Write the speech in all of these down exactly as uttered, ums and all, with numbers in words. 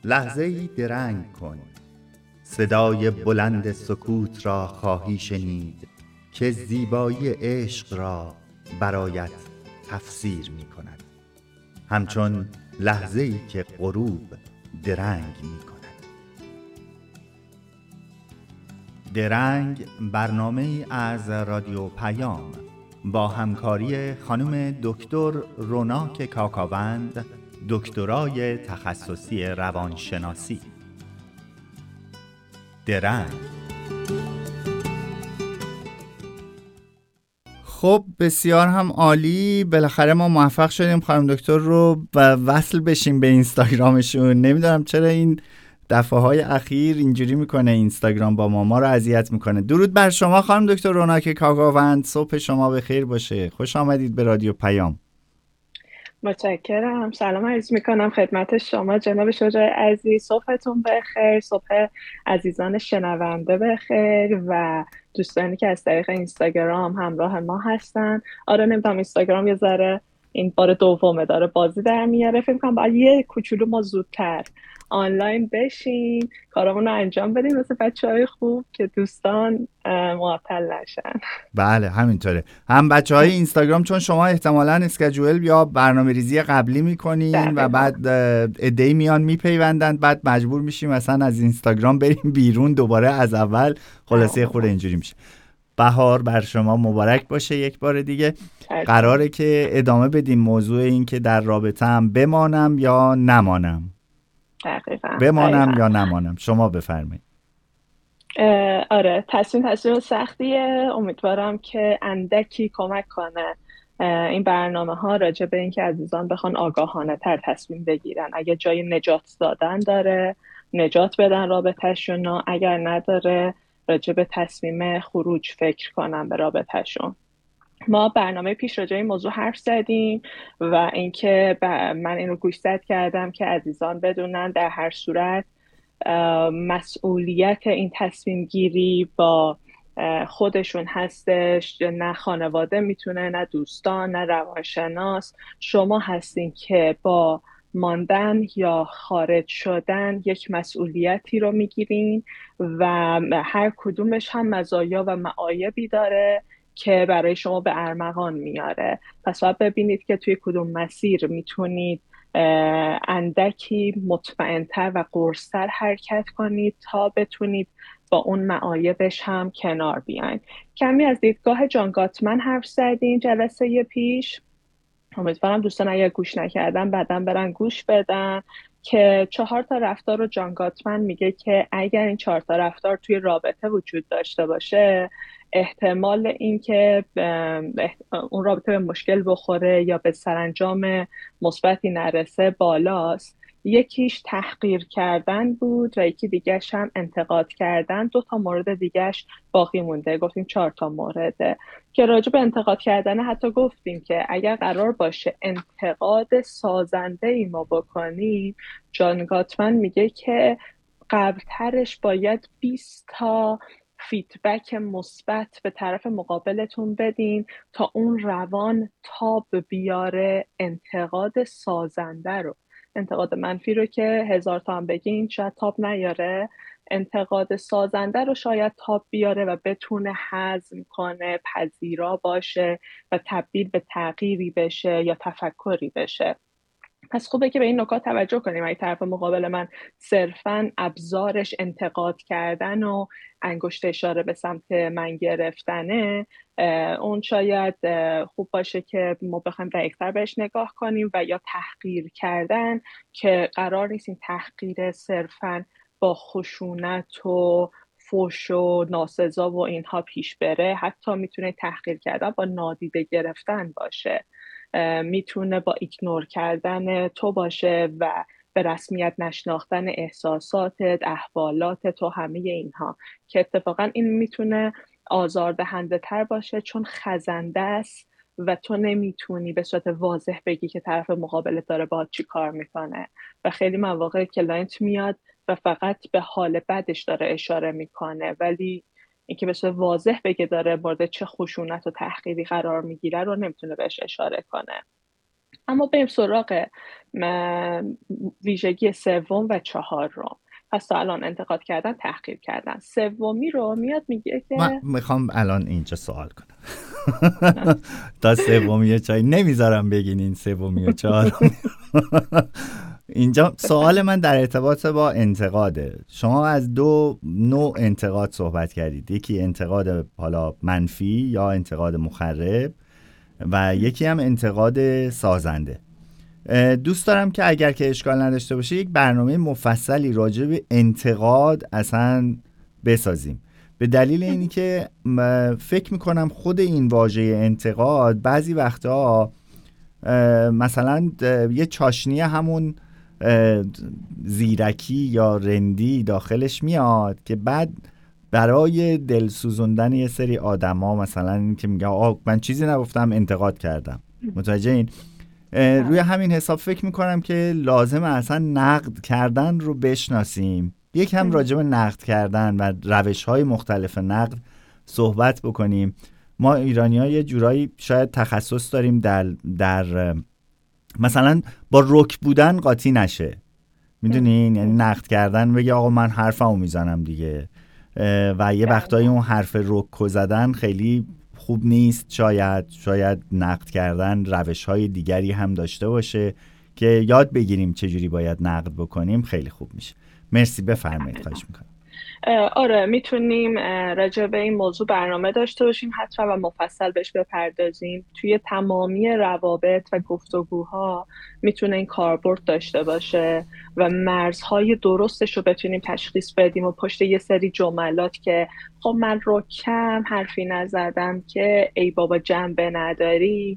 لحظه‌ای درنگ کن، صدای بلند سکوت را خواهی شنید که زیبایی عشق را برایت تفسیر می کند، همچون لحظه‌ای که غروب درنگ می کند. درنگ برنامه‌ای از رادیو پیام با همکاری خانم دکتر روناک کاکاوند، دکترای تخصصی روانشناسی. درنگ. خب بسیار هم عالی، بالاخره ما موفق شدیم خانم دکتر رو وصل بشیم به اینستاگرامشون. نمیدونم چرا این دفعه های اخیر اینجوری میکنه اینستاگرام با ما ما رو اذیت میکنه. درود بر شما خانم دکتر روناک کاکاوند، صبح شما بخیر باشه. خوش آمدید به رادیو پیام. متشکرم. سلام عرض میکنم خدمت شما جناب شجاع عزیز. صبحتون بخیر، صبح عزیزان شنونده بخیر و دوستانی که از طریق اینستاگرام همراه ما هستن. آره نمیدونم اینستاگرام یه ذره این بار دومه داره بازی در میاره، فکر کنم باید یه کوچولو ما زودتر آنلاین بشیم، کارامون رو انجام بدیم مثل بچه‌های خوب که دوستان معطل نشن. بله همینطوره. هم بچه‌های اینستاگرام چون شما احتمالاً اسکیجول یا برنامه‌ریزی قبلی می‌کنین و بعد ایده میان میپیوندن، بعد مجبور میشیم مثلا از اینستاگرام بریم بیرون دوباره از اول، خلاصه خورده اینجوری میشه. بهار بر شما مبارک باشه یک بار دیگه. قراره که ادامه بدیم موضوع این که در رابطه هم بمانم یا نمانم. دقیقاً. بمانم دقیقاً. یا نمانم، شما بفرمایید. آره تصمیم تصمیم سختیه، امیدوارم که اندکی کمک کنه این برنامه ها راجع به این که عزیزان بخوان آگاهانه تر تصمیم بگیرن. اگه جای نجات دادن داره نجات بدن رابطه‌شون، اگر نداره راجع به تصمیم خروج فکر کنن به رابطه‌شون. ما برنامه پیش راجع این موضوع حرف زدیم و اینکه من این رو گوشزد کردم که عزیزان بدونن در هر صورت مسئولیت این تصمیم گیری با خودشون هستش، نه خانواده میتونه، نه دوستان، نه روانشناس. شما هستین که با ماندن یا خارج شدن یک مسئولیتی رو میگیرین و هر کدومش هم مزایا و معایبی داره که برای شما به ارمغان میاره. پس باید ببینید که توی کدوم مسیر میتونید اندکی مطمئن‌تر و قرص‌تر حرکت کنید تا بتونید با اون معایبش هم کنار بیاین. کمی از دیدگاه جان گاتمن حرف زدیم جلسه پیش، امیدوارم دوستان اگر گوش نکردن بعداً برن گوش بدن که چهار تا رفتار رو جان گاتمن میگه که اگر این چهار تا رفتار توی رابطه وجود داشته باشه احتمال این که اون رابطه به مشکل بخوره یا به سرانجام مثبتی نرسه بالاست. یکیش تحقیر کردن بود و یکی دیگهش هم انتقاد کردن. دو تا مورد دیگهش باقی مونده، گفتیم چهار تا مورده که راجع به انتقاد کردن حتی گفتیم که اگر قرار باشه انتقاد سازنده ای ما بکنیم، جان گاتمن میگه که قبلترش باید بیست تا فیدبک مثبت به طرف مقابلتون بدین تا اون روان تاب بیاره انتقاد سازنده رو. انتقاد منفی رو که هزار تا هم بگین شاید تاب نیاره، انتقاد سازنده رو شاید تاب بیاره و بتونه هضم کنه، پذیرا باشه و تبدیل به تغییری بشه یا تفکری بشه. پس خوبه که به این نکات توجه کنیم. اگه طرف مقابل من صرفاً ابزارش انتقاد کردن و انگشت اشاره به سمت من گرفتنه، اون شاید خوب باشه که ما بخوایم دقیق‌تر بهش نگاه کنیم. و یا تحقیر کردن که قرار نیست این تحقیر صرفاً با خشونت و فحش و ناسزا و اینها پیش بره، حتی میتونه تحقیر کردن با نادیده گرفتن باشه، میتونه با ایگنور کردن تو باشه و به رسمیت نشناختن احساساتت، احوالاتت و همه اینها که اتفاقا این میتونه آزاردهنده تر باشه چون خزنده است و تو نمیتونی به صورت واضح بگی که طرف مقابلت داره باهات چی کار میکنه. و خیلی مواقع کلاینت میاد و فقط به حال بدش داره اشاره میکنه، ولی اینکه به صورت واضح بگه داره مورد چه خشونت و تحقیری قرار میگیره رو نمیتونه بهش اشاره کنه. اما بریم سراغ م- ویژگی سوم و چهارم. پس تا الان انتقاد کردن، تحقیر کردن. سومی رو میاد میگه من که میخوام الان اینجا سوال کنم. تا سومی و چای نمیذارم بگین این سومی و چهارم. اینجا سوال من در ارتباط با انتقاده. شما از دو نوع انتقاد صحبت کردید، یکی انتقاد حالا منفی یا انتقاد مخرب و یکی هم انتقاد سازنده. دوست دارم که اگر که اشکال نداشته باشه یک برنامه مفصلی راجع به انتقاد اصلا بسازیم، به دلیل اینی که فکر میکنم خود این واژه انتقاد بعضی وقتا مثلا یه چاشنی همون زیرکی یا رندی داخلش میاد که بعد برای دل سوزوندن یه سری آدما مثلا این که میگه آه من چیزی نگفتم انتقاد کردم، متوجه این؟ روی همین حساب فکر میکنم که لازمه اصلا نقد کردن رو بشناسیم، یک هم راجع به نقد کردن و روش‌های مختلف نقد صحبت بکنیم. ما ایرانی‌ها یه جورایی شاید تخصص داریم در در مثلا با رک بودن قاطی نشه، میدونین؟ یعنی نقد کردن بگه آقا من حرفمو میزنم دیگه، و یه وقتایی اون حرف رک زدن خیلی خوب نیست. شاید شاید نقد کردن روش‌های دیگری هم داشته باشه که یاد بگیریم چجوری باید نقد بکنیم، خیلی خوب میشه. مرسی، بفرمایید. خواهش میکنم. آره میتونیم راجع به این موضوع برنامه داشته باشیم حتما و مفصل بهش بپردازیم. توی تمامی روابط و گفتگوها میتونه این کاربرد داشته باشه و مرزهای درستش رو بتونیم تشخیص بدیم و پشت یه سری جملات که خب من رو کم حرفی نزدم که ای بابا جنبه نداری،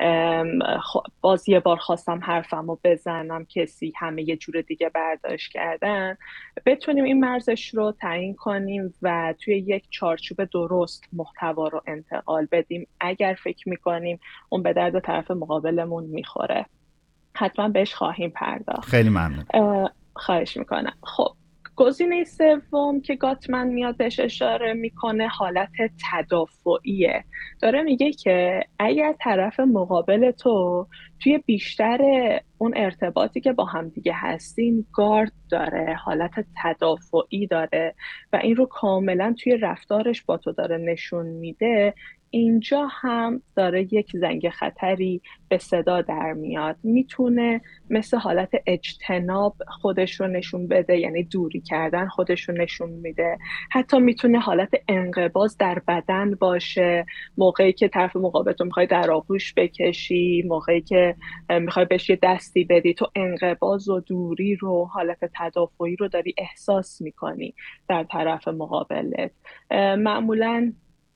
باز یه بار خواستم حرفمو بزنم کسی همه یه جور دیگه برداشت کردن، بتونیم این مرزش رو تعیین کنیم و توی یک چارچوب درست محتوا رو انتقال بدیم اگر فکر میکنیم اون به درد طرف مقابلمون میخوره. حتما بهش خواهیم پرداخت. خیلی ممنون. خواهش میکنم. خب گزینه سوم که گاتمن میاد بهش اشاره میکنه حالت تدافعیه. داره میگه که اگر طرف مقابل تو توی بیشتر اون ارتباطی که با هم دیگه هستین گارد داره، حالت تدافعی داره و این رو کاملا توی رفتارش با تو داره نشون میده، اینجا هم داره یک زنگ خطری به صدا در میاد. میتونه مثل حالت اجتناب خودش رو نشون بده، یعنی دوری کردن خودش رو نشون میده. حتی میتونه حالت انقباض در بدن باشه، موقعی که طرف مقابلتو میخوای در آغوش بکشی، موقعی که میخوای بهش یه دستی بدی، تو انقباض و دوری رو، حالت تدافعی رو داری احساس میکنی در طرف مقابلت. معمولاً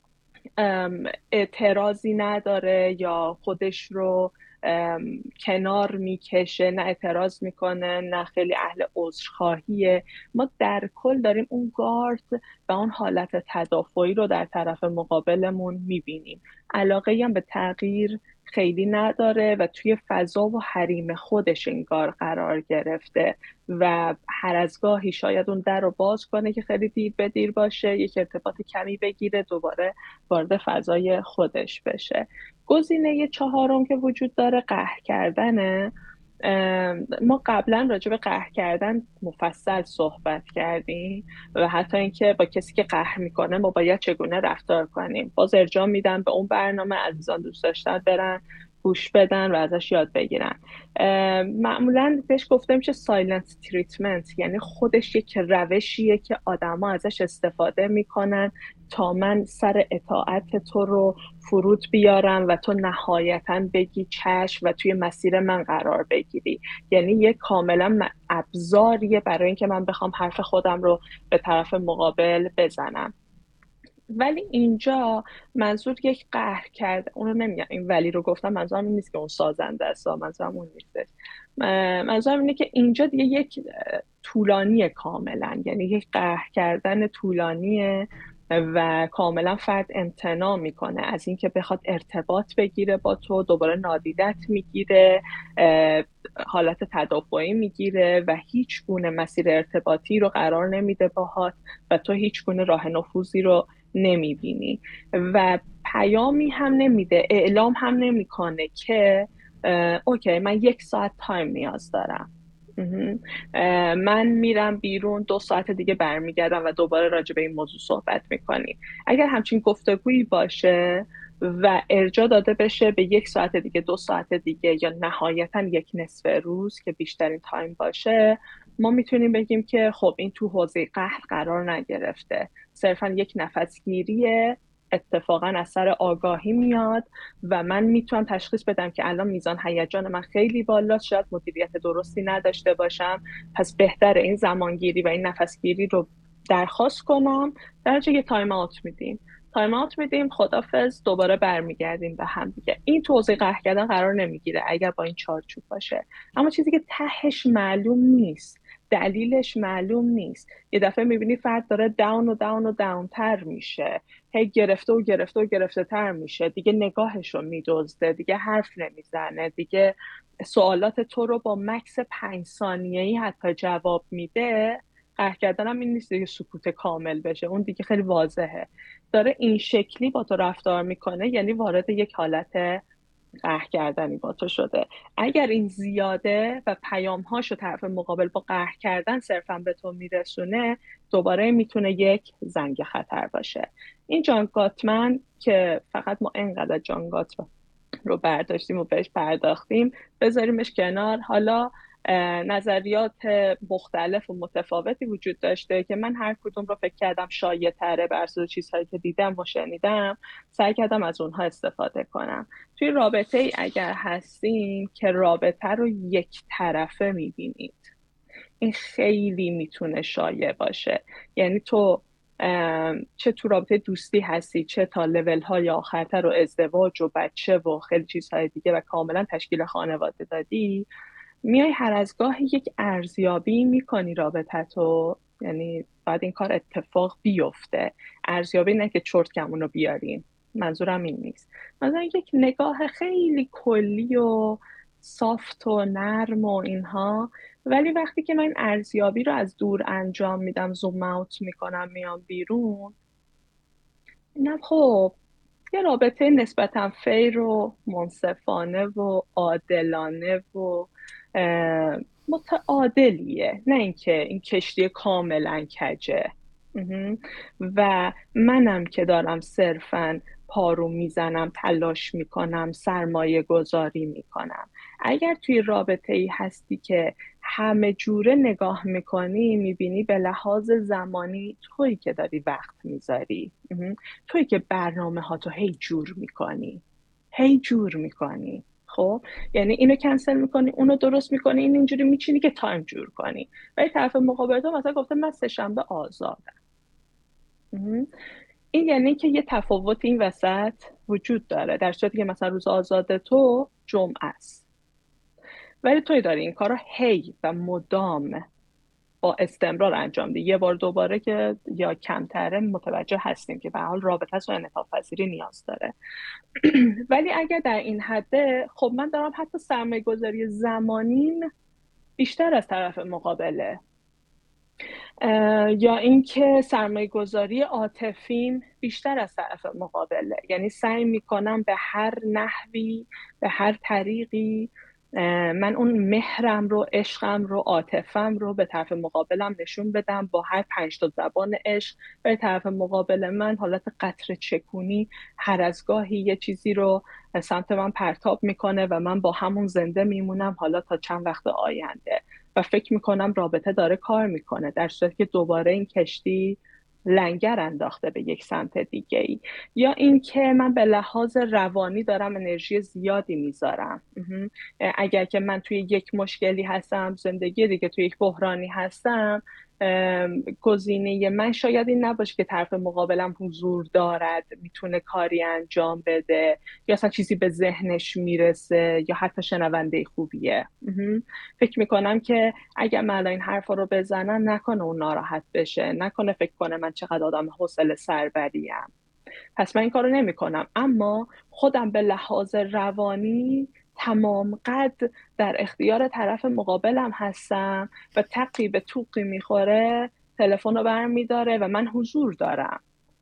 اعتراضی نداره یا خودش رو کنار میکشه، نه اعتراض میکنه نه خیلی اهل عذرخواهیه. ما در کل داریم اون گارد و اون حالت تدافعی رو در طرف مقابلمون میبینیم. علاقه هم به تغییر خیلی نداره و توی فضا و حریم خودش انگار قرار گرفته و هر از گاهی شاید اون در رو باز کنه که خیلی دیر به دیر باشه، یک ارتباط کمی بگیره، دوباره وارد فضای خودش بشه. گزینه چهارم که وجود داره قهر کردنه. ما قبلا راجع به قهر کردن مفصل صحبت کردیم و حتی اینکه با کسی که قهر میکنه ما باید چگونه رفتار کنیم. باز ارجاع میدم به اون برنامه، عزیزان دوست داشتن برن گوش بدن و ازش یاد بگیرن. معمولا بهش گفته میشه سایلنت تریتمنت، یعنی خودش یک روشیه که آدما ازش استفاده میکنن تا من سر اطاعت تو رو فرود بیارم و تو نهایتاً بگی چشم و توی مسیر من قرار بگیری. یعنی یک کاملا ابزاریه برای اینکه من بخوام حرف خودم رو به طرف مقابل بزنم. ولی اینجا منظور یک قهر کرده، اون رو نمیگم، این ولی رو گفتم منظورم این نیست که اون سازنده است، منظورم اون نیستش. منظورم اینه که اینجا دیگه یک طولانیه کاملا، یعنی یک قهر کردن طولانیه و کاملا فرد امتناع میکنه از اینکه بخواد ارتباط بگیره با تو، دوباره نادیدت میگیره، حالت تدافعی میگیره و هیچ گونه مسیر ارتباطی رو قرار نمیده باهات و تو هیچ گونه راه نفوذی رو نمیبینی و پیامی هم نمیده، اعلام هم نمیکنه که اوکی من یک ساعت تایم نیاز دارم، من میرم بیرون دو ساعت دیگه برمیگردم و دوباره راجع به این موضوع صحبت میکنیم. اگر همچین گفتگویی باشه و ارجاع داده بشه به یک ساعت دیگه، دو ساعت دیگه، یا نهایتا یک نصف روز که بیشترین تایم باشه، ما میتونیم بگیم که خب این تو حوزه قهر قرار نگرفته، صرفا یک نفسگیریه، اتفاقا از سر آگاهی میاد و من میتونم تشخیص بدم که الان میزان هیجان من خیلی بالاست، شاید مدیریت درستی نداشته باشم، پس بهتر این زمانگیری و این نفسگیری رو درخواست کنم. در نتیجه یه تایم آوت میدیم تایم آوت میدیم خدافظ، دوباره برمیگردیم به هم دیگه. این تو حوزه قهر کردن قرار نمیگیره اگر با این چارچوب باشه، اما چیزی که تهش معلوم نیست، دلیلش معلوم نیست، یه دفعه میبینی فرد داره داون و داون و داون تر میشه، هی گرفته و گرفته و گرفته تر میشه، دیگه نگاهش رو میدزده، دیگه حرف نمیزنه، دیگه سوالات تو رو با مکس پنج ثانیه‌ای حتی جواب میده. قهر کردن هم این نیست دیگه سکوت کامل بشه، اون دیگه خیلی واضحه داره این شکلی با تو رفتار میکنه، یعنی وارد یک حالت قهر کردنی با تو شده. اگر این زیاده و پیام‌هاشو طرف مقابل با قهر کردن صرفا به تو میرسونه، دوباره میتونه یک زنگ خطر باشه. این جان گاتمن که فقط ما انقدر جان گاتمن رو برداشتیم و بهش پرداختیم، بذاریمش کنار. حالا نظریات مختلف و متفاوتی وجود داشته که من هر کدوم رو فکر کردم شایع تره بر اساس چیزهایی که دیدم و شنیدم، سعی کردم از اونها استفاده کنم. توی رابطه ای اگر هستیم که رابطه رو یک طرفه میبینید، این خیلی میتونه شایع باشه. یعنی تو چه تو رابطه دوستی هستی، چه تا لول های آخرتر و ازدواج و بچه و خیلی چیزهای دیگه و کاملا تشکیل خانواده دادی، میای هر از گاهی یک ارزیابی میکنی رابطه تو، یعنی باید این کار اتفاق بیفته. ارزیابی نه که چرت کمونو بیاریم، منظورم این نیست، مثلا یک نگاه خیلی کلی و سافت و نرم و اینها. ولی وقتی که من ارزیابی رو از دور انجام میدم، زوم اوت میکنم، میام بیرون، اینم خب یه رابطه نسبتا فیر و منصفانه و عادلانه و متعادلیه، نه اینکه این کشتی کاملا کجه. و منم که دارم صرفا پارو میزنم، تلاش میکنم، سرمایه گذاری میکنم. اگر توی رابطه ای هستی که همه جوره نگاه میکنی، میبینی به لحاظ زمانی تویی که داری وقت میذاری، تویی که برنامه ها تو هی جور میکنی هی جور میکنی خب یعنی اینو کنسل میکنی، اونو درست میکنی، این اینجوری میچینی که تایم جور کنی. ولی طرف مقابل تو مثلا گفته من سه شنبه آزادم، این یعنی که یه تفاوت این وسط وجود داره، در صورتی که مثلا روز آزاد تو جمعه است، ولی توی داری این کار رو هی و مدام با استمرار انجام میدی. یه بار دوباره که یا کمتره متوجه هستیم که به حال رابطه و انعطاف پذیری نیاز داره. ولی اگر در این حده، خب من دارم حتی سرمایه گذاری زمانیم بیشتر از طرف مقابله، یا اینکه سرمایه گذاری عاطفیم بیشتر از طرف مقابله، یعنی سعی میکنم به هر نحوی، به هر طریقی من اون مهرم رو، عشقم رو، عاطفم رو به طرف مقابلم نشون بدم با هر پنج تا زبان عشق. به طرف مقابل من حالت قطره چکونی هر از گاهی یه چیزی رو سمت من پرتاب میکنه و من با همون زنده میمونم حالا تا چند وقت آینده و فکر میکنم رابطه داره کار میکنه، در صورتی که دوباره این کشتی لنگر انداخته به یک سمت دیگه ای. یا اینکه من به لحاظ روانی دارم انرژی زیادی میذارم، اگر که من توی یک مشکلی هستم، زندگی دیگه توی یک بحرانی هستم، گزینه من شاید این نباشه که طرف مقابلم حضور دارد، میتونه کاری انجام بده، یا اصلا چیزی به ذهنش میرسه، یا حتی شنونده خوبیه. فکر میکنم که اگر من این حرفا رو بزنم، نکنه اون ناراحت بشه، نکنه فکر کنه من چقدر آدم حوصله سربریم، پس من این کارو نمی کنم. اما خودم به لحاظ روانی تمام قد در اختیار طرف مقابلم هستم و تقی به توقی میخوره، تلفن رو برمی داره و من حضور دارم.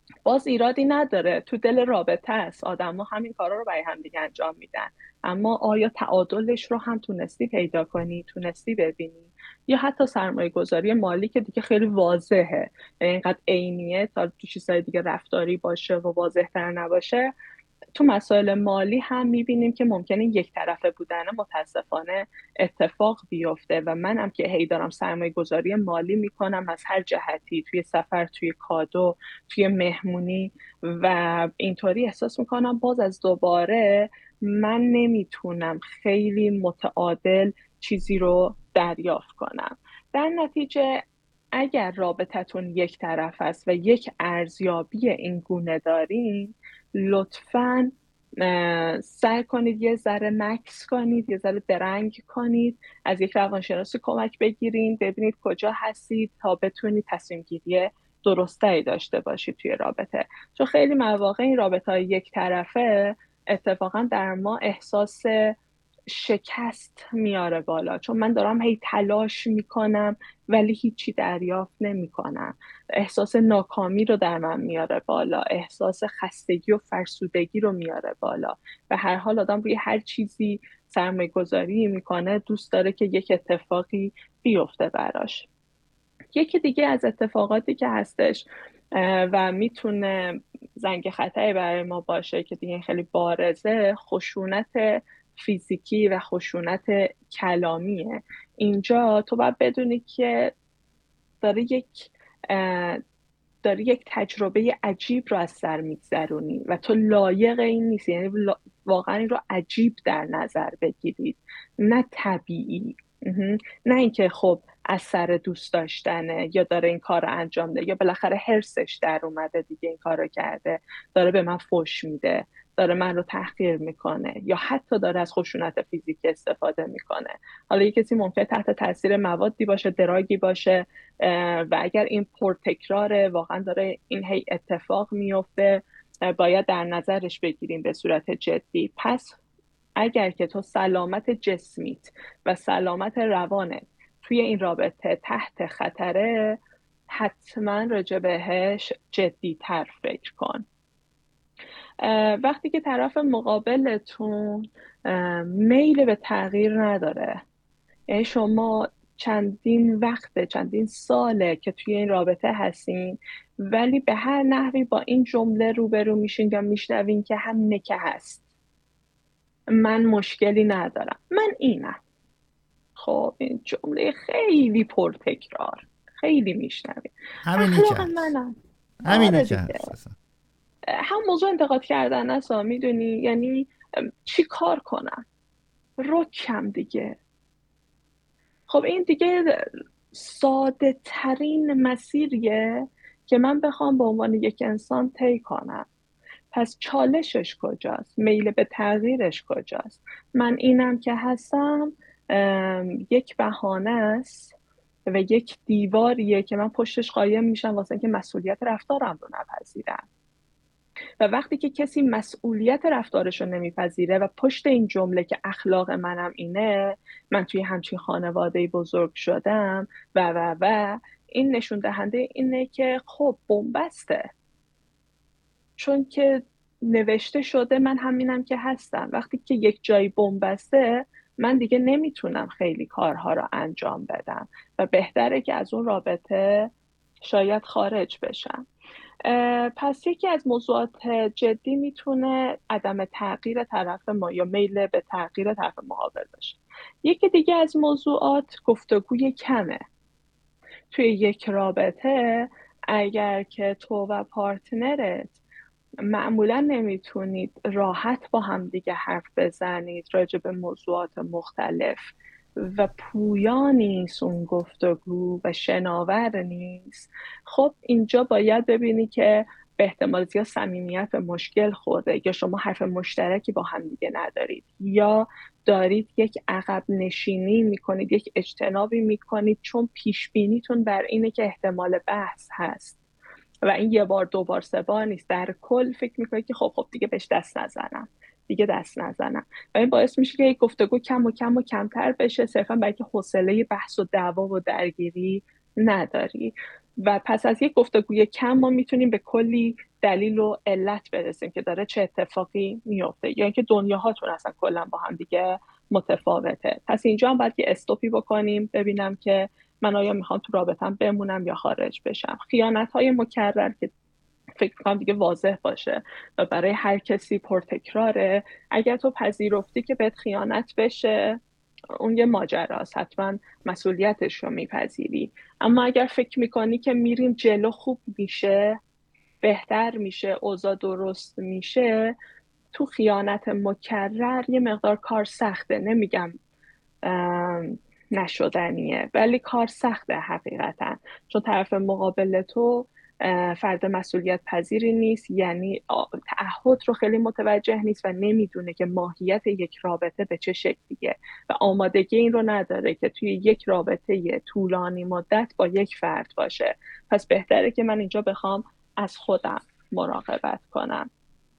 باز ایرادی نداره، تو دل رابطه است، آدم ها همین کارا رو برای هم دیگه انجام میدن، اما آیا تعادلش رو هم تونستی پیدا کنی، تونستی ببینی؟ یا حتی سرمایه گذاری مالی که دیگه خیلی واضحه، یعنی اینقدر عینیه تا تو چیزهای دیگه رفتاری باشه و واضح تر نباشه. تو مسائل مالی هم میبینیم که ممکنه یک طرفه بودن متاسفانه اتفاق بیفته و من هم که هی دارم سرمایه گذاری مالی میکنم از هر جهتی، توی سفر، توی کادو، توی مهمونی، و اینطوری احساس میکنم باز از دوباره من نمیتونم خیلی متعادل چیزی رو دریافت کنم. در نتیجه اگر رابطتون یک طرف است و یک ارزیابی این گونه دارین، لطفاً سعی کنید یه ذره مکس کنید، یه ذره درنگ کنید، از یک روانشناسی کمک بگیرید، ببینید کجا هستید تا بتونید تصمیم گیری درستایی داشته باشید توی رابطه. چون خیلی مواقع این رابطه های یک طرفه اتفاقا در ما احساس شکست میاره بالا، چون من دارم هی تلاش میکنم ولی هیچی دریافت نمیکنم. احساس ناکامی رو در من میاره بالا، احساس خستگی و فرسودگی رو میاره بالا. و هر حال آدم روی هر چیزی سرمایه گذاری میکنه دوست داره که یک اتفاقی بیفته براش. یکی دیگه از اتفاقاتی که هستش و میتونه زنگ خطری برای ما باشه که دیگه خیلی بارزه، خشونت فیزیکی و خشونت کلامیه. اینجا تو باید بدونی که داره یک داری یک تجربه عجیب رو از سر میگذرونی و تو لایق این نیستی، یعنی واقعا این رو عجیب در نظر بگیرید، نه طبیعی. نه اینکه خب از سر دوست داشتنه یا داره این کار رو انجام ده یا بالاخره حرصش در اومده دیگه این کار رو کرده، داره به من فحش میده، داره من رو تحقیر میکنه یا حتی داره از خشونت فیزیکی استفاده میکنه. حالا یه کسی ممکنه تحت تاثیر موادی باشه، دراگی باشه و اگر این پرتکراره، واقعا داره این هی اتفاق میفته، باید در نظرش بگیریم به صورت جدی. پس اگر که تو سلامت جسمیت و سلامت روانت توی این رابطه تحت خطره، حتما راجع بهش جدی تر فکر کن. وقتی که طرف مقابلتون میل به تغییر نداره، یعنی شما چندین وقته، چندین ساله که توی این رابطه هستین ولی به هر نحوی با این جمله روبرو میشین یا میشنوین که همینه که هست، من مشکلی ندارم، من اینم. خب این جمله خیلی پرتکرار، خیلی میشنوین، اخلاق منم، همینه که هست. هم موضوع انتقاد کردن اصلا، میدونی، یعنی چی کار کنم، رکم دیگه. خب این دیگه ساده ترین مسیریه که من بخوام به عنوان یک انسان طی کنم. پس چالشش کجاست؟ میل به تغییرش کجاست؟ من اینم که هستم یک بهانه است و یک دیواریه که من پشتش قایم میشم واسه اینکه مسئولیت رفتارم رو نپذیرم. و وقتی که کسی مسئولیت رفتارش رو نمیپذیره و پشت این جمله که اخلاق منم اینه، من توی همچین خانواده بزرگ شدم و و و این نشون دهنده اینه که خب بنبسته، چون که نوشته شده من همینم که هستم. وقتی که یک جایی بنبسته من دیگه نمیتونم خیلی کارها رو انجام بدم و بهتره که از اون رابطه شاید خارج بشم. پس یکی از موضوعات جدی میتونه عدم تغییر طرف ما یا میل به تغییر طرف مقابل باشه. یکی دیگه از موضوعات گفتگوی کمه. توی یک رابطه اگر که تو و پارتنرت معمولا نمیتونید راحت با هم دیگه حرف بزنید راجع به موضوعات مختلف و پویا نیست اون گفتگو و شناور نیست، خب اینجا باید ببینی که به احتمال زیاد صمیمیت به مشکل خورده، یا شما حرف مشترکی با هم دیگه ندارید، یا دارید یک عقب نشینی میکنید، یک اجتنابی میکنید چون پیش بینیتون بر اینه که احتمال بحث هست و این یه بار دو بار سه بار نیست. در کل فکر میکنید که خب خب دیگه بهش دست نزنم دیگه دست نزنم و این باعث میشه که یک گفتگو کم و کم و کمتر بشه، صرفا برای که حوصله بحث و دعوا و درگیری نداری. و پس از یک گفتگوی کم ما میتونیم به کلی دلیل و علت برسیم که داره چه اتفاقی میفته، یا اینکه دنیاهاتون اصلا کلا با هم دیگه متفاوته. پس اینجا هم باید یه استوپی بکنیم ببینم که من آیا میخوام تو رابطم بمونم یا خارج بشم. خیانت های مکرر که فکر کنم دیگه واضح باشه و برای هر کسی پرتکراره، اگر تو پذیرفتی که بهت خیانت بشه اون یه ماجراست، حتما مسئولیتش رو میپذیری. اما اگر فکر میکنی که میریم جلو خوب میشه، بهتر میشه، اوضاع درست میشه، تو خیانت مکرر یه مقدار کار سخته. نمیگم نشدنیه، ولی کار سخته حقیقتا، چون طرف مقابل تو فرد مسئولیت پذیری نیست، یعنی تعهد رو خیلی متوجه نیست و نمیدونه که ماهیت یک رابطه به چه شکلیه و آمادگی این رو نداره که توی یک رابطه طولانی مدت با یک فرد باشه. پس بهتره که من اینجا بخوام از خودم مراقبت کنم.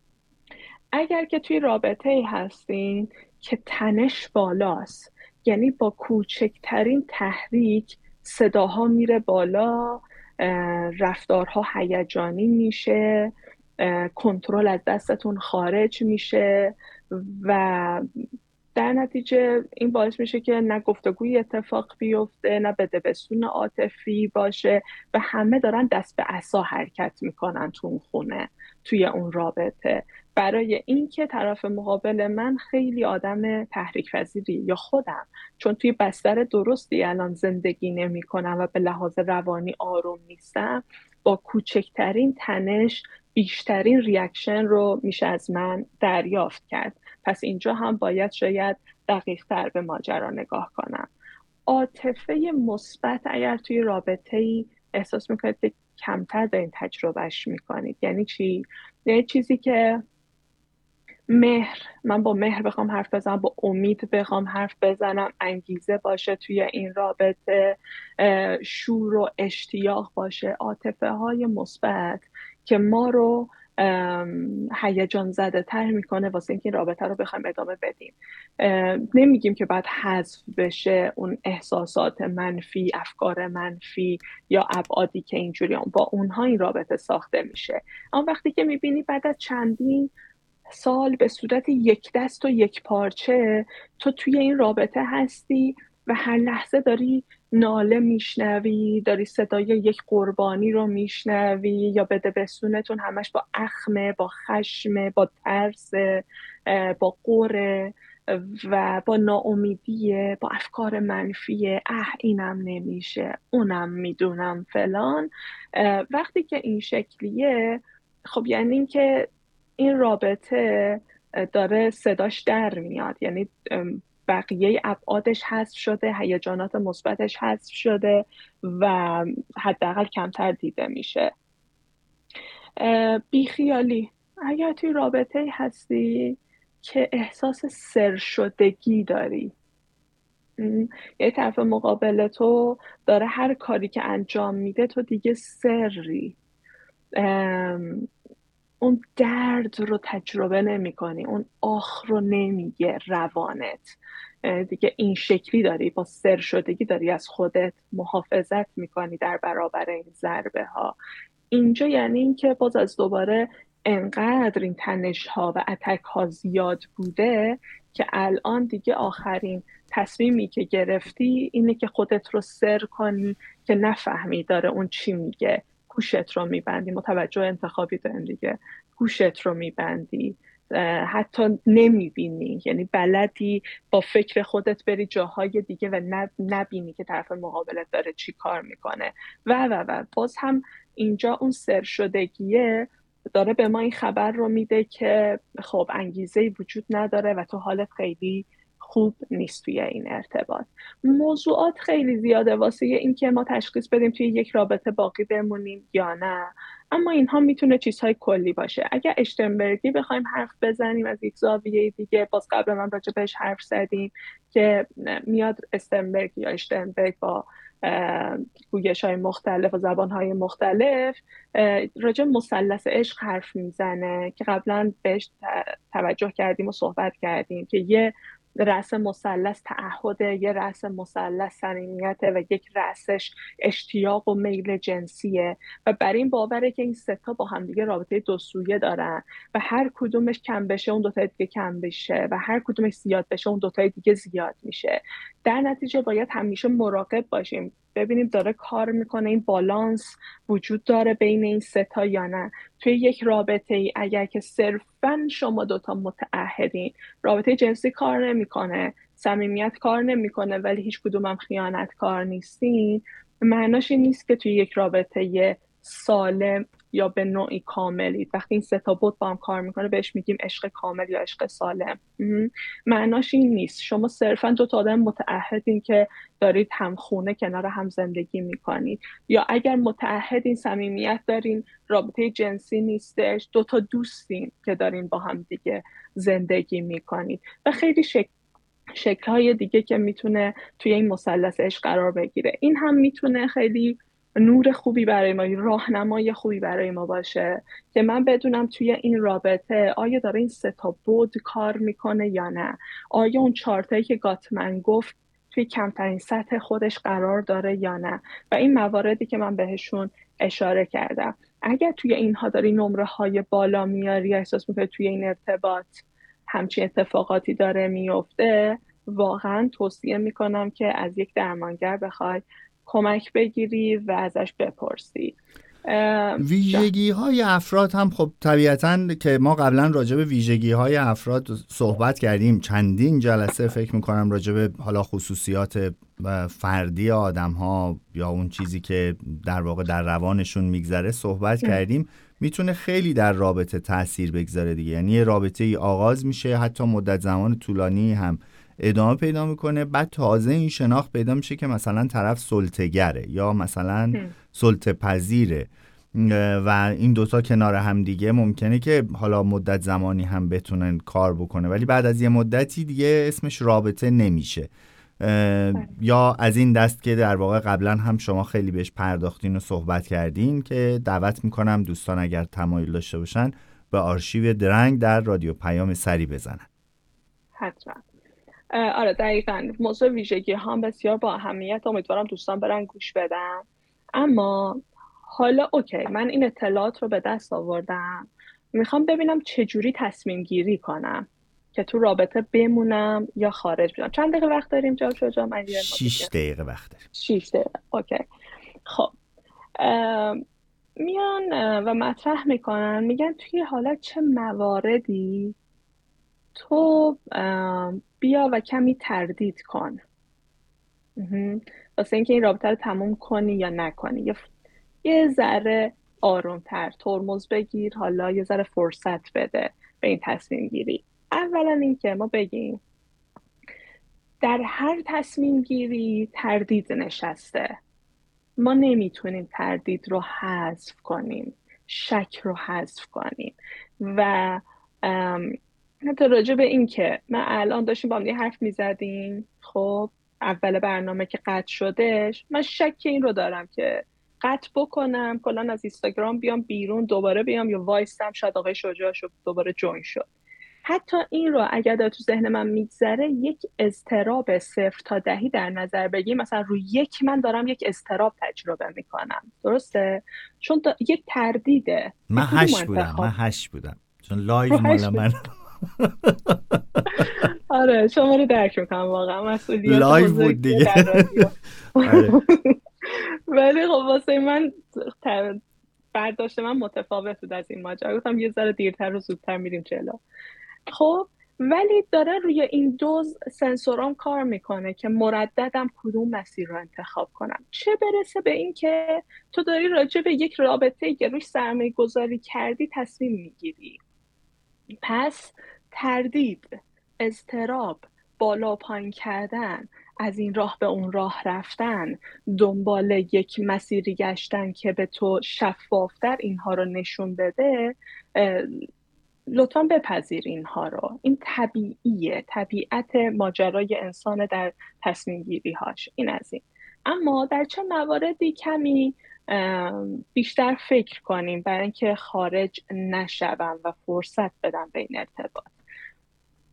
اگر که توی رابطه هستین که تنش بالاست، یعنی با کوچکترین تحریک صداها میره بالا، رفتارها هیجانی میشه، کنترل از دستتون خارج میشه و در نتیجه این باعث میشه که نه گفتگوی اتفاق بیفته، نه بدبستون عاطفی باشه و همه دارن دست به عصا حرکت میکنن تو اون خونه، توی اون رابطه، برای اینکه طرف مقابل من خیلی آدم تحریک پذیری یا خودم چون توی بستر درستی الان زندگی نمی کنم و به لحاظ روانی آروم نیستم، با کوچکترین تنش بیشترین ریاکشن رو میشه از من دریافت کرد. پس اینجا هم باید شاید دقیق تر به ماجرا نگاه کنم. عاطفه مثبت اگر توی رابطه‌ای احساس میکنید که کمتر دارین تجربهش میکنید، یعنی چی؟ یعنی چیزی که مهر، من با مهر بخوام حرف بزنم، با امید بخوام حرف بزنم، انگیزه باشه توی این رابطه، شور و اشتیاق باشه، عاطفه های مثبت که ما رو هیجان زده تر میکنه واسه اینکه این رابطه رو بخوایم ادامه بدیم. نمیگیم که باید حذف بشه اون احساسات منفی، افکار منفی یا ابعادی که اینجوری با اونها این رابطه ساخته میشه. اما وقتی که میبینی بعد از چندین سال به صورت یک دست و یک پارچه تو توی این رابطه هستی و هر لحظه داری ناله میشنوی، داری صدای یک قربانی رو میشنوی، یا بدبستونتون همش با اخمه، با خشمه، با ترس، با قره و با ناامیدیه، با افکار منفیه، اه اینم نمیشه، اونم میدونم فلان. وقتی که این شکلیه، خب یعنی این که این رابطه داره صداش در میاد، یعنی بقیه ابعادش حذف شده، هیجانات مثبتش حذف شده و حداقل کمتر دیده میشه. بیخیالی، اگر توی رابطه هستی که احساس سرشدگی داری، یه طرف مقابل تو داره هر کاری که انجام میده تو دیگه سری، اون درد رو تجربه نمی کنی، اون آخ رو نمیگه روانت، دیگه این شکلی داری، با سر شدگی داری از خودت محافظت میکنی در برابر این ضربه ها. اینجا یعنی این که باز از دوباره انقدر این تنش ها و اتک ها زیاد بوده که الان دیگه آخرین تصمیمی که گرفتی اینه که خودت رو سر کنی که نفهمی داره اون چی میگه. گوشت رو میبندی، متوجه انتخابی داریم دیگه، گوشت رو میبندی، حتی نمیبینی، یعنی بلدی با فکر خودت بری جاهای دیگه و نبینی که طرف مقابلت داره چی کار میکنه و و و باز هم اینجا اون سر شدگیه داره به ما این خبر رو میده که خب انگیزه‌ای وجود نداره و تو حالت خیلی خوب نیست توی این ارتباط. موضوعات خیلی زیاده واسه این که ما تشخیص بدیم توی یک رابطه باقی بمونیم یا نه، اما اینها میتونه چیزهای کلی باشه. اگر اشترنبرگی بخوایم حرف بزنیم از یک زاویه دیگه، باز قبل من راجع بهش حرف زدیم که میاد استرنبرگ یا اشترنبرگ با گویش های مختلف و زبان های مختلف راجع مثلث عشق حرف میزنه که قبلا بهش توجه کردیم و صحبت کردیم که یه رأس مثلث تعهد، یه رأس مثلث صمیمیت و یک رأسش اشتیاق و میل جنسیه و بر این باوره که این سه تا با هم دیگه رابطه دو سویه دارن و هر کدومش کم بشه اون دوتای دیگه کم بشه و هر کدومش زیاد بشه اون دوتای دیگه زیاد میشه. در نتیجه باید همیشه مراقب باشیم ببینیم داره کار میکنه، این بالانس وجود داره بین این سه تا یا نه. توی یک رابطه ای اگر که صرفاً شما دوتا متعهدین، رابطه جنسی کار نمیکنه، صمیمیت کار نمیکنه ولی هیچ کدوم هم خیانت کار نیستین، معناش این نیست که توی یک رابطه سالم یا به نوعی کاملید. وقتی این سه تا بود با هم کار میکنه بهش میگیم عشق کامل یا عشق سالم. معناش این نیست شما صرفا دو تا آدم متعهدین که دارید هم خونه کنار هم زندگی میکنید، یا اگر متعهدین صمیمیت دارین رابطه جنسی نیستش، دو تا دوستین که دارین با هم دیگه زندگی میکنید و خیلی شکل شکل‌های دیگه که میتونه توی این مثلث عشق قرار بگیره. این هم میتونه خیلی نور خوبی برای ما، راهنمای خوبی برای ما باشه که من بدونم توی این رابطه آیا داره این سه تا بود کار میکنه یا نه، آیا اون چارتایی که گاتمن گفت توی کمترین سطح خودش قرار داره یا نه و این مواردی که من بهشون اشاره کردم. اگر توی اینها داری نمره های بالا میاری، احساس میکنی توی این ارتباط همچین اتفاقاتی داره میفته، واقعا توصیه میکنم که از یک درمانگر بخوای کمک بگیری و ازش بپرسی. ویژگی های افراد هم خب طبیعتاً که ما قبلا راجع به ویژگی های افراد صحبت کردیم، چندین جلسه فکر میکنم راجع به حالا خصوصیات فردی آدم ها یا اون چیزی که در واقع در روانشون میگذره صحبت کردیم. میتونه خیلی در رابطه تأثیر بگذاره دیگه، یعنی یه رابطه ای آغاز میشه حتی مدت زمان طولانی هم ادامه پیدا میکنه، بعد تازه این شناخت پیدا میشه که مثلا طرف سلطه‌گره یا مثلا سلطه پذیره و این دوتا کنار هم دیگه ممکنه که حالا مدت زمانی هم بتونن کار بکنه ولی بعد از یه مدتی دیگه اسمش رابطه نمیشه. یا از این دست که در واقع قبلا هم شما خیلی بهش پرداختین و صحبت کردین که دعوت میکنم دوستان اگر تمایل داشته باشن به آرشیو درنگ در رادیو پیام سری بزنن. حتما. آره دقیقاً موضوع ویژگی ها بسیار با اهمیت، امیدوارم دوستان برن گوش بدن. اما حالا اوکی من این اطلاعات رو به دست آوردم، میخوام ببینم چجوری تصمیم گیری کنم که تو رابطه بمونم یا خارج بشم. چند دقیقه وقت داریم جواب شجا؟ من شیش دقیقه وقت داریم. شیش دقیقه اوکی. خب میان و مطرح میکنن، میگن توی حالا چه مواردی تو بیا و کمی تردید کن واسه اینکه این رابطه رو تموم کنی یا نکنی، یه, یه ذره آرومتر ترمز بگیر، حالا یه ذره فرصت بده به این تصمیم گیری. اولا اینکه ما بگیم در هر تصمیم گیری تردید نشسته، ما نمیتونیم تردید رو حذف کنیم، شک رو حذف کنیم و حتی راجع به این که من الان داشتیم با هم حرف میزدیم، خب اول برنامه که قطع شدش من شک این رو دارم که قطع بکنم کلان از اینستاگرام بیام بیرون دوباره بیام یا وایستم شاید آقای شجاع شد دوباره جوین شد. حتی این رو اگر در تو ذهن من میگذره یک اضطراب صفر تا دهی در نظر بگیم، مثلا روی یک من دارم یک اضطراب تجربه میکنم، درسته؟ چون یک تردیده. من هشت بودم من هشت بودم چون لایو مال من آره شما رو درک میکنم واقعا، مسئولیت لایو بود دیگه. ولی خب واسه من برداشت من متفاوت بود از این ماجرا، گفتم یه ذره دیرتر و زودتر میریم جلو. خب ولی داره روی این دوز سنسورام کار میکنه که مرددم کدوم مسیر رو انتخاب کنم، چه برسه به این که تو داری راجع به یک رابطه‌ای که روش سرمایه گذاری کردی تصمیم میگیری. پس تردید، اضطراب، بالا پایین کردن، از این راه به اون راه رفتن، دنبال یک مسیری گشتن که به تو شفافتر اینها رو نشون بده، لطفاً بپذیر اینها رو. این طبیعیه، طبیعت ماجرای انسان در تصمیم گیری هاش. این از این. اما در چه مواردی کمی بیشتر فکر کنیم برای اینکه خارج نشوم و فرصت بدم به این ارتباط.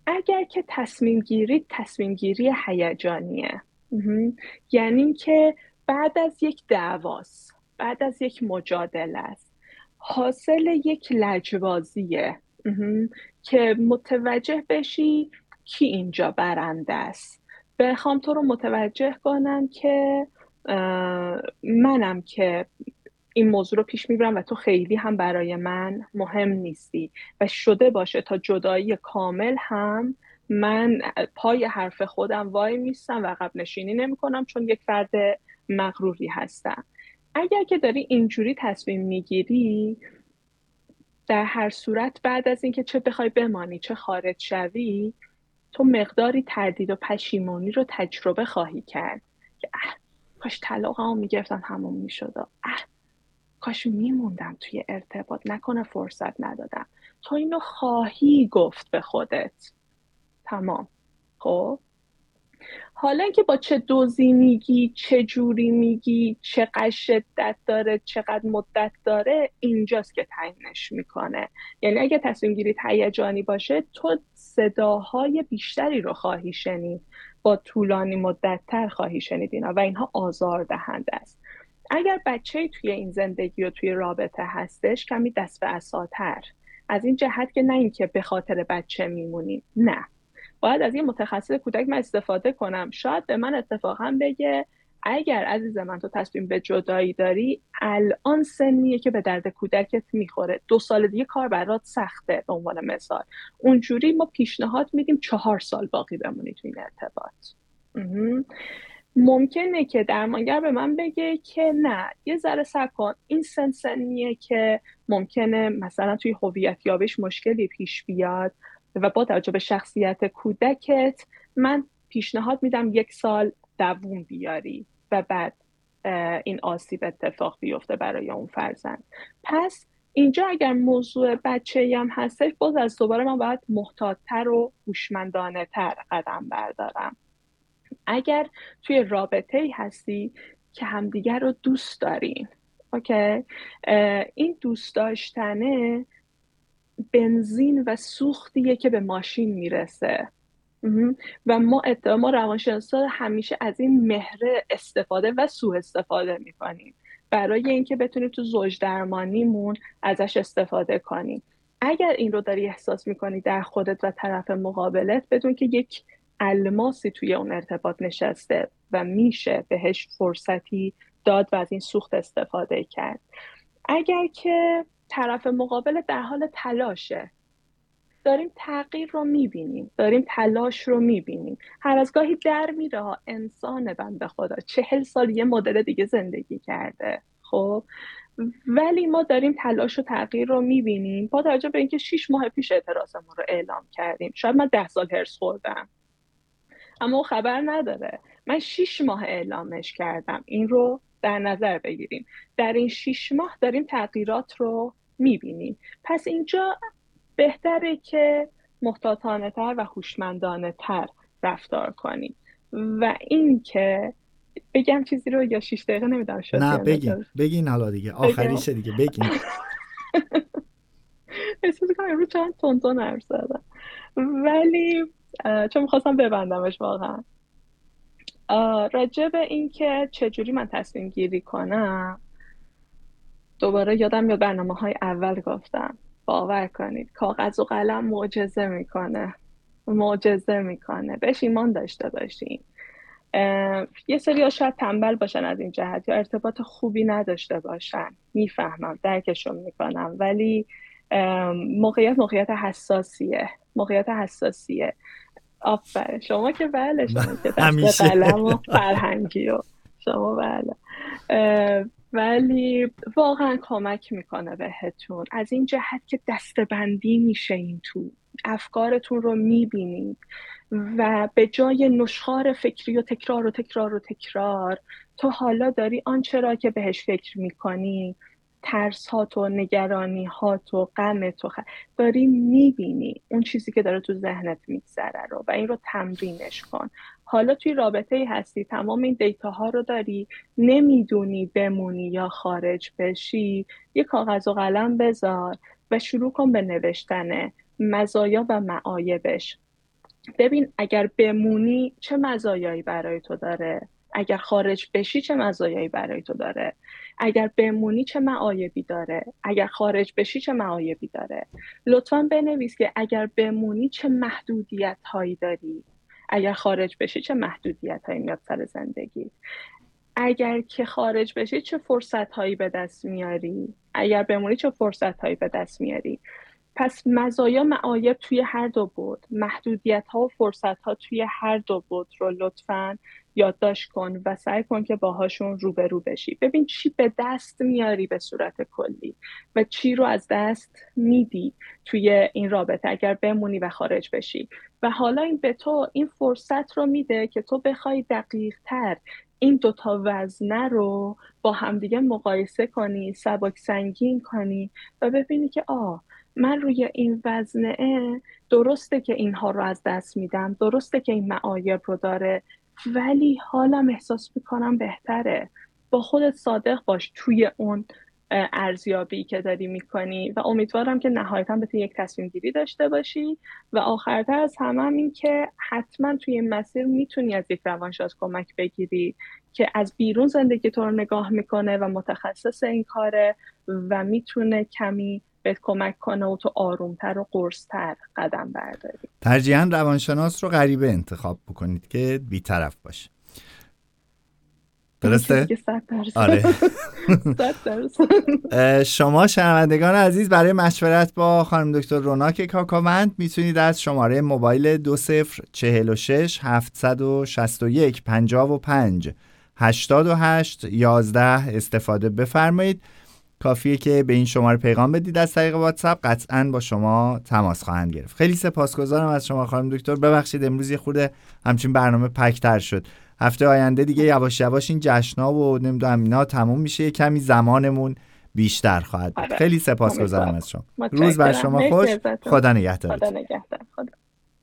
اگر که تصمیم گیری تصمیم گیری هیجانیه، یعنی که بعد از یک دعواست، بعد از یک مجادله است، حاصل یک لجبازیه که متوجه بشی کی اینجا برنده است. بخوام تو رو متوجه کنم که منم که این موضوع رو پیش میبرم و تو خیلی هم برای من مهم نیستی و شده باشه تا جدایی کامل هم من پای حرف خودم وای میستم و عقب نشینی نمی کنم، چون یک فرد مغروری هستم. اگر که داری اینجوری تصمیم میگیری، در هر صورت بعد از اینکه چه بخوای بمانی چه خارج شوی، تو مقداری تردید و پشیمانی رو تجربه خواهی کرد که اه کاش طلاقمو میگرفتم تموم میشد، اه کاش میموندم توی ارتباط، نکنه فرصت ندادم. تو اینو خواهی گفت به خودت. تمام. خب حالا اینکه با چه دوزی میگی، چه جوری میگی، چقدر شدت داره، چقدر مدت داره، اینجاست که تعیینش میکنه. یعنی اگه تصمیم گیری هیجانی باشه، تو صداهای بیشتری رو خواهی شنید، با طولانی مدت‌تر خواهی شنید اینا و اینها آزاردهنده است. اگر بچه‌ای توی این زندگی و توی رابطه هستش، کمی دست به عصاتر، از این جهت که نه اینکه به خاطر بچه میمونیم، نه، باید از یه متخصص کودک من استفاده کنم. شاید به من اتفاقا بگه اگر عزیز من تو تصمیم به جدایی داری، الان سنیه که به درد کودکت میخوره، دو سال دیگه کار برات سخته. به عنوان مثال اونجوری ما پیشنهاد میدیم چهار سال باقی بمونی تو این ارتباط. ممکنه که درمانگر به من بگه که نه، یه ذره صبر کن، این سن سنیه که ممکنه مثلا توی هویت یابیش مشکلی پیش بیاد و با توجه به شخصیت کودکت من پیشنهاد میدم یک سال دووم بیاری و بعد این آسیب اتفاق بیفته برای اون فرزند. پس اینجا اگر موضوع بچه‌ای هم هستش، باز از دوباره من باید محتاط‌تر و هوشمندانه تر قدم بردارم. اگر توی رابطه‌ای هستی که همدیگر رو دوست دارین، اوکی، این دوست داشتنه بنزین و سوختیه که به ماشین میرسه و ما ما روانشناسا همیشه از این مهره استفاده و سوء استفاده میکنیم برای اینکه بتونیم تو زوج درمانیمون ازش استفاده کنیم. اگر این رو داری احساس میکنی در خودت و طرف مقابلت، بدون که یک الماسی توی اون ارتباط نشسته و میشه بهش فرصتی داد و از این سوخت استفاده کرد. اگر که طرف مقابل در حال تلاشه، داریم تغییر رو میبینیم، داریم تلاش رو میبینیم، هر از گاهی در میره ها، انسان بنده خدا چهل سال یه مدل دیگه زندگی کرده، خب ولی ما داریم تلاش و تغییر رو میبینیم با توجه به اینکه شیش ماه پیش اعتراضمون رو اعلام کردیم. شاید من ده سال هرس خوردم اما خبر نداره، من شیش ماه اعلامش کردم. این رو در نظر بگیریم، در این شیش ماه داریم تغییرات رو میبینیم. پس اینجا بهتره که محتاطانه تر و هوشمندانه تر رفتار کنیم. و این که بگم چیزی رو یا شیش دقیقه نمیدونم شد. نه بگین بگین حالا دیگه آخریشه دیگه بگین. احساس کنم امروز چند تون تون حرف زدم، ولی چون میخواستم ببندمش واقعا. راجع به این که چجوری من تصمیم گیری کنم، دوباره یادم میاد برنامه های اول گفتم، باور کنید کاغذ و قلم معجزه میکنه، معجزه میکنه. بهش ایمان داشته باشین. یه سری ها شاید تنبل باشن از این جهت یا ارتباط خوبی نداشته باشن، میفهمم، درکشون میکنم، ولی موقعیت موقعیت حساسیه، موقعیت حساسیه. آفرین شما که بله، شما که دست قلم و فرهنگی و شما بله، ولی واقعا کمک میکنه بهتون از این جهت که دسته‌بندی میشه، این تو افکارتون رو میبینید و به جای نشخوار فکری و تکرار و تکرار و تکرار، تو حالا داری آنچه را که بهش فکر میکنی، ترس ها تو، نگرانی ها تو، غم تو خ... داری میبینی اون چیزی که داره تو ذهنت میگذره رو و این رو تمرینش کن. حالا توی رابطه ای هستی، تمام این دیتا ها رو داری، نمیدونی بمونی یا خارج بشی، یه کاغذ و قلم بذار و شروع کن به نوشتن مزایا و معایبش. ببین اگر بمونی چه مزایایی برای تو داره، اگر خارج بشی چه مزایایی برای تو داره، اگر بمونی چه معایبی داره، اگر خارج بشی چه معایبی داره. لطفاً بنویس که اگر بمونی چه محدودیت هایی داری، اگر خارج بشی چه محدودیت هایی میاد سر زندگی، اگر که خارج بشی چه فرصت هایی به دست میاری، اگر بمونی چه فرصت هایی به دست میاری. پس مزایا معایب توی هر دو بود، محدودیت ها و فرصت ها توی هر دو بود رو لطفاً یادداشت کن و سعی کن که باهاشون روبرو بشی. ببین چی به دست میاری به صورت کلی و چی رو از دست میدی توی این رابطه اگر بمونی و خارج بشی. و حالا این به تو این فرصت رو میده که تو بخوای دقیق تر این دوتا وزنه رو با همدیگه مقایسه کنی، سبک سنگین کنی و ببینی که آه من روی این وزنه درسته که اینها رو از دست میدم، درسته که این معایب رو داره، ولی حالم احساس میکنم بهتره. با خودت صادق باش توی اون ارزیابی که داری میکنی و امیدوارم که نهایتا بتونی یک تصمیم گیری داشته باشی. و آخرتر از همه هم این که حتما توی این مسیر میتونی از یک روانشناس کمک بگیری که از بیرون زندگی تو رو نگاه میکنه و متخصص این کاره و میتونه کمی بهت کمک کنه و تو آرومتر و قرصتر قدم برداری. ترجیحاً روانشناس رو غریبه انتخاب بکنید که بی‌طرف باشه. درسته؟ آره. شما شنوندگان عزیز برای مشورت با خانم دکتر روناک کاکاوند میتونید از شماره موبایل دو صفر چهل و شش هفتصد و شصت و یک پنجاه و پنج هشتاد و هشت یازده استفاده بفرمایید. کافیه که به این شماره پیغام بدید از طریق واتساپ، قطعاً با شما تماس خواهند گرفت. خیلی سپاسگزارم از شما خانم دکتر. ببخشید امروز یه خورده همچین برنامه پک‌تر شد. هفته آینده دیگه یواش یواش این جشن‌ها و نمیدونم اینا تموم میشه، کمی زمانمون بیشتر خواهد بود. خیلی سپاسگزارم از شما. روز بر شما خوش. خدا نگهدار. خدا نگهدار.